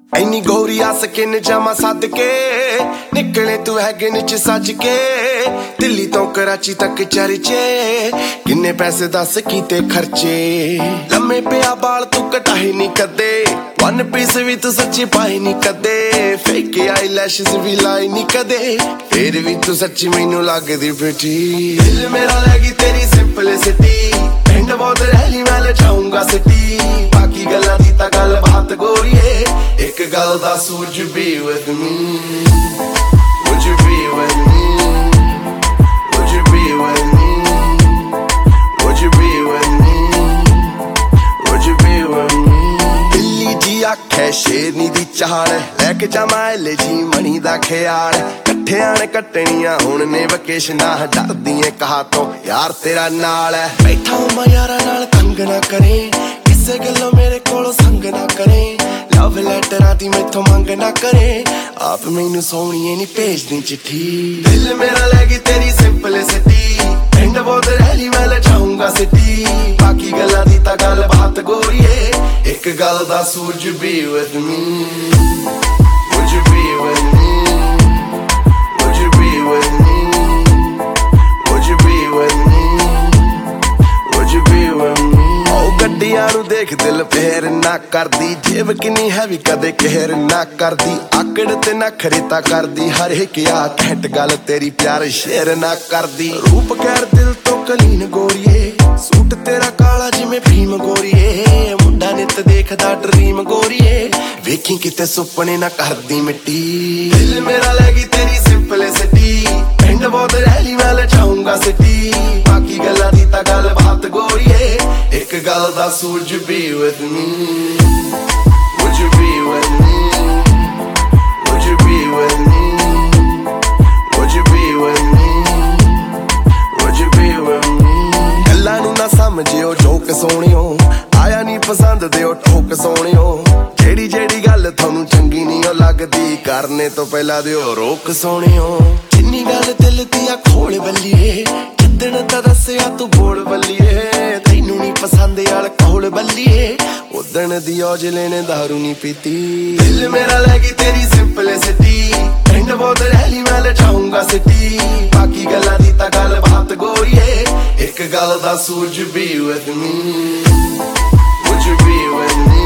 ਇੰਨੀ ਗੋਰੀ ਆ ਸਕਿਨ ਜਾਵਾਂ ਸੱਦ ਕੇ ਨਿਕਲੇ ਤੂੰ ਹੈਗੇ ਨੀਚ ਸੱਜ ਕੇ ਦਿੱਲੀ ਤੋਂ ਕਰਾਚੀ ਤੱਕ ਚਰਚੇ ਕਿੰਨੇ ਪੈਸੇ ਦੱਸ ਕੀਤੇ ਖਰਚੇ ਲੰਮੇ ਪਿਆ ਬਾਲ ਤੂੰ ਕਟਾਈ ਨਹੀਂ ਕਦੇ ਵਨ ਪੀਸ ਵੀ ਤੂੰ ਸੱਚੀ ਪਾਈ ਨਹੀਂ ਕਦੇ ਫੇਕ ਆਈਲੈਸ਼ਸ ਵੀ ਲਾਈ ਨਹੀਂ ਕਦੇ ਫੇਰ ਵੀ ਤੂੰ ਸੱਚੀ ਮੈਨੂੰ ਲੱਗਦੀ ਬੇਟੀ ਦਿਲ ਮੇਰਾ ਲੈ ਗਈ ਤੇਰੀ ਸਿੰਪਲਿਸਿਟੀ ਪਿੰਡ ਬਹੁਤ ਰਹਿਲੀ ਮੈਂ ਲਟਾਉਂਗਾ ਸਿਟੀ ਬਾਕੀ ਗੱਲਾਂ ਦੀ ਤਾਂ ਗੱਲ ਬਾਤ ਗੋਰੀਏ ਇੱਕ ਗੱਲ ਦਾ would you be with me would you be with me would you be with me would you be with me would you be with me Delhi ਜੀ ਆਖੇ ਸ਼ੇਰਨੀ ਦੀ ਚਾਲ ਲੈ ਕੇ ਜਾਵਾਂ ਲੈ ਜੀ ਮਣੀ ਦਾ ਖਿਆਲ ਇਕੱਠਿਆਂ ਨੇ ਕੱਟਣੀਆਂ ਹੁਣ ਨੇ ਵਕੇਸ਼ਨਾਂ ਡਰਦੀ ਏ ਕਹਾ ਤੋਂ ਯਾਰ ਤੇਰਾ ਨਾਲ ਹੈ ਬੈਠਾ ਮੈਂ ਯਾਰਾਂ ਨਾਲ ਤੰਗ ਨਾ ਕਰੇ ਕਿਸੇ ਗੱਲੋਂ ਮੇਰੇ ਕੋਲੋਂ ਸੰਗ ਨਾ ਕਰੇ ਲਵ ਲੈਟਰਾਂ ਦੀ ਮੈਥੋਂ ਮੰਗ ਨਾ ਕਰੇ ਆਪ ਮੈਨੂੰ ਸੋਹਣੀਏ ਨੀ ਭੇਜਦੀ ਚਿੱਠੀ ਦਿਲ ਮੇਰਾ ਲੈ ਗਈ ਤੇਰੀ ਸਿੰਪਲਿਸਿਟੀ ਪਿੰਡ ਬਹੁਤ ਰਹਿਲੀ ਮੈਂ ਲਟਾਉਂਗਾ ਸਿਟੀ ਬਾਕੀ ਗੱਲਾਂ ਦੀ ਤਾਂ ਗੱਲ ਬਾਤ ਗੋਰੀਏ ਇੱਕ ਗੱਲ ਦਾ would you be with me would you be with me would you be with me would you be with me would you be with me ਗੱਡੀਆਂ ਨੂੰ ਦੇਖ ਦਿਲ ਫੇਰ ਨਾ ਕਰਦੀ ਜੇਬ ਕਿੰਨੀ ਹੈਵੀ ਕਦੇ ਕਹਿਰ ਨਾ ਕਰਦੀ ਆਕੜ ਤੇ ਨਖਰੇ ਤਾਂ ਕਰਦੀ ਹਰ ਇੱਕ ਆ ਘੈਂਟ ਗੱਲ ਤੇਰੀ ਪਿਆਰ ਸ਼ੇਰ ਨਾ ਕਰਦੀ ਰੂਪ ਕਹਿਰ ਦਿਲ ਤੋਂ ਕਲੀਨ ਗੋਰੀਏ ਸੂਟ ਤੇਰਾ ਕਾਲਾ ਜਿਵੇਂ ਭੀਮ ਗੋਰੀਏ ਮੁੰਡਾ ਨਿੱਤ ਦੇਖਦਾ ਡਰੀਮ ਗੋਰੀਏ ਵੇਖੀ ਕਿਤੇ ਸੁਪਨੇ ਨਾ ਕਰਦੀ ਮਿੱਟੀ ਦਿਲ ਮੇਰਾ ਲੈ ਗਈ ਤੇਰੀ ਸਿੰਪਲਿਸਿਟੀ ਪਿੰਡ ਬਹੁਤ ਰਹਿਲੀ ਮੈਂ ਲਟਾਉਂਗਾ ਸਿਟੀ ਬਾਕੀ ਗੱਲਾਂ ਦੀ ਤਾਂ ਗੱਲ ਬਾਤ ਗੋਰੀਏ ਇੱਕ ਗੱਲ ਦਾ would you be with me would you be with me would you be with me would you be with me would you be with me ਗੱਲਾਂ ਨੂੰ ਨਾ ਸਮਝਿਓ ਜੋਕ ਸੋਹਣਿਓ ਆਇਆ ਨਹੀਂ ਪਸੰਦ ਦਿਓ ਠੋਕ ਸੋਹਣਿਓ ਜਿਹੜੀ ਗੱਲ ਤੁਹਾਨੂੰ ਚੰਗੀ ਨਹੀਂ ਉਹ ਲੱਗਦੀ ਕਰਨੇ ਤੋਂ ਪਹਿਲਾਂ ਦਿਓ ਰੋਕ ਸੋਹਣਿਓ ਜਿੰਨੀ ਗੱਲ ਦਿਲ ਦੀ ਆ ਖੋਲ ਬੱਲੀਏ ਜਿੱਦਣ ਤਾਂ ਦੱਸਿਆ ਤੂੰ ਬੋਲ ਬੱਲੀਏ ਤੈਨੂੰ ਨਹੀਂ ਪਸੰਦ ਅਲਕੋਹਲ ਬੱਲੀਏ ਉਦਣ ਦੀ ਔਜਲੇ ਨੇ ਦਾਰੂ ਨਹੀਂ ਪੀਤੀ ਦਿਲ ਮੇਰਾ ਲੈ ਗਈ ਤੇਰੀ ਸਿੰਪਲਿਸਿਟੀ ਪਿੰਡ ਬਹੁਤ ਰਹਿਲੀ ਮੈਂ ਲਟਾਉਂਗਾ ਸਿਟੀ ਬਾਕੀ ਗੱਲਾਂ ਦੀ ਤਾਂ ਗੱਲ ਬਾਤ ਗੋਰੀਏ ਇੱਕ ਗੱਲ ਦਾ would you be with me would you be with me